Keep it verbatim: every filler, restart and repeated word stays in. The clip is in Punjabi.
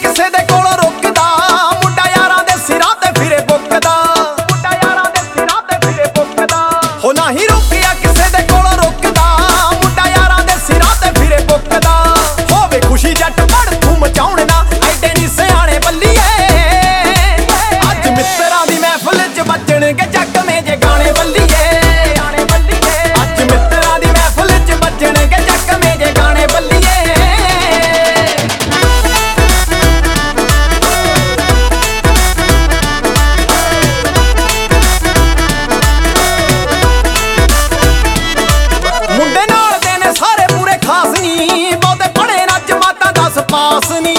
ਕਿਸੇ ਦੇ ਕੋਲੋਂ ਰੁਕਦਾ, ਮੁੰਡਾ ਯਾਰਾਂ ਦੇ ਸਿਰਾਂ ਤੇ ਫਿਰੇ ਬੁੱਕਦਾ, ਮੁੰਡਾ ਯਾਰਾਂ ਦੇ ਸਿਰਾਂ ਤੇ ਫਿਰੇ ਬੁੱਕਦਾ। ਹੋ ਨਹੀਂ ਰੁਕਿਆ ਕਿਸੇ ਦੇ ਕੋਲੋਂ ਰੁਕਦਾ, ਮੁੰਡਾ ਯਾਰਾਂ ਦੇ ਸਿਰਾਂ ਤੇ ਫਿਰੇ ਬੁੱਕਦਾ। ਹੋਵੇ ਖੁਸ਼ੀ ਜੱਟ ਪੜ ਤੂੰ ਮਚਾਉਣ ਨਾ, ਐਡੇ ਨੀ ਸਿਆਣੇ ਬੱਲੀਏ। ਅੱਜ ਮਿੱਤਰਾਂ ਦੀ ਮਹਿਫਲ ਚ ਵੱਜਣਗੇ ਚੱਕਵੇਂ ਜੇ ਗਾਣੇ ਬੱਲੀਏ। ਅੱਜ ਮਿੱਤਰਾਂ ਦੀ ਮਹਿਫਲ ਚ ਵੱਜਣਗੇ ਚੱਕਵੇਂ ਜੇ ਗਾਣੇ ਬੱਲੀਏ। ਮੁੰਡੇ ਨਾਲ ਦੇ ਨੇ ਸਾਰੇ ਪੂਰੇ ਖਾਸ ਨੀ, ਬਹੁਤੇ ਪੜੇ ਨਾ ਜਮਾਤਾਂ ਦਸ ਪਾਸ ਨੀ।